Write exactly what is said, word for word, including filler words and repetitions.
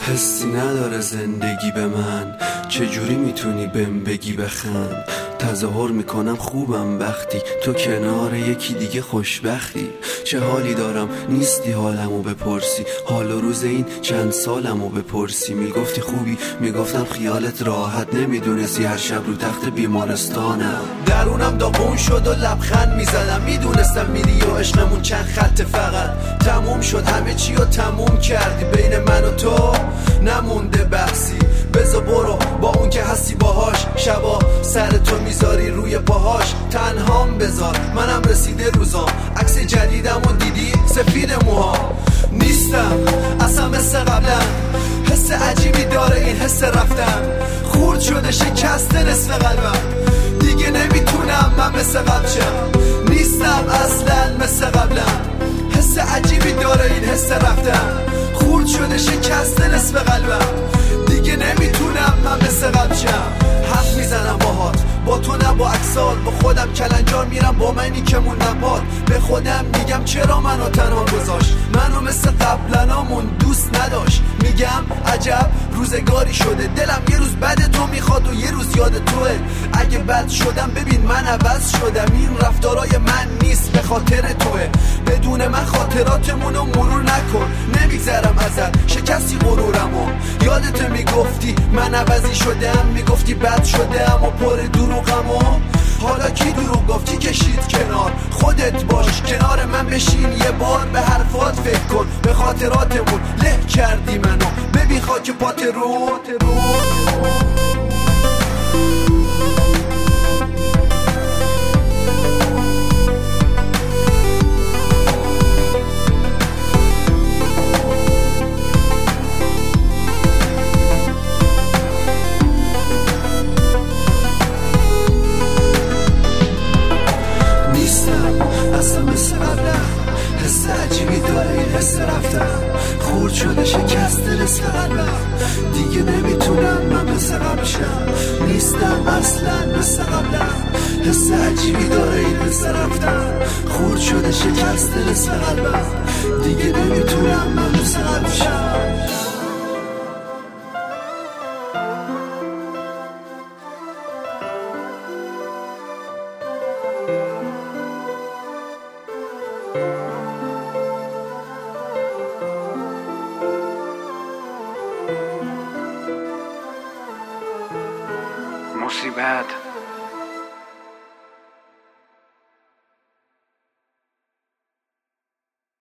حسی نداره زندگی به من، چجوری میتونی بهم بگی بخند؟ تظاهر میکنم خوبم وقتی تو کنار یکی دیگه خوشبختی. چه حالی دارم نیستی حالمو بپرسی، حال و روز این چند سالمو بپرسی. میگفتی خوبی میگفتم خیالت راحت، نمیدونستی هر شب رو تخت بیمارستانم. درونم داغون شد و لبخند میزدم، میدونستم میری و عشقمون چند خط فقط. تموم شد همه چی و تموم کردی، بین من و تو نمونده بحثی. بذار برو با اون که هستی باهاش، شبا سر تو میذاری روی پاهاش. تنهام بذار منم رسیده روزام، عکس جدیدم و دیدی سفید موها. نیستم اصلا مثل قبلا، حس عجیبی داره این حس رفتن. خورد شده شکسته نصف قلبم، دیگه نمیتونم من مثل قبل شم. نیستم اصلا مثل قبلم، حس عجیبی داره این حس رفتن. خورد شده شکسته نصف قلبم، دیگه نمیتونم من مثل قبل شم. حرف میزنم باهات، با تو نه با اکسات، با خودم کلنجار میرم با منی که موندم باد. به خودم میگم چرا منو تنها گذاشت، منو مثل قبلنامون دوست نداشت. میگم عجب روزگاری شده، دلم یه روز بد تو میخواد و یه روز یاد توه. اگه بد شدم ببین من عوض شدم، این رفتارای من نیست به خاطر توه. بدون من خاطراتمونو مرور نکن، نمیگذرم ازت شکستی غرورمو. یادت میگفتی من عوضی شدم، میگفتی بد شدم و پر دروغمو. حالا کی دروغ گفتی کشید کنار، خودت باش کنار من بشین یه بار. به حرفات فکر کن، به خاطراتمون له کردی منو، ببین خاک پات رو. حس عجیبی داره این حس رفتن. خورد شده شکسته نصف قلبم، دیگه نمیتونم من مثل قبل شم. نیستم اصلا مثل قبلم، حس عجیبی داره این حس رفتن. خورد شده شکسته نصف قلبم، دیگه نمیتونم من مثل قبل شم. مصیبت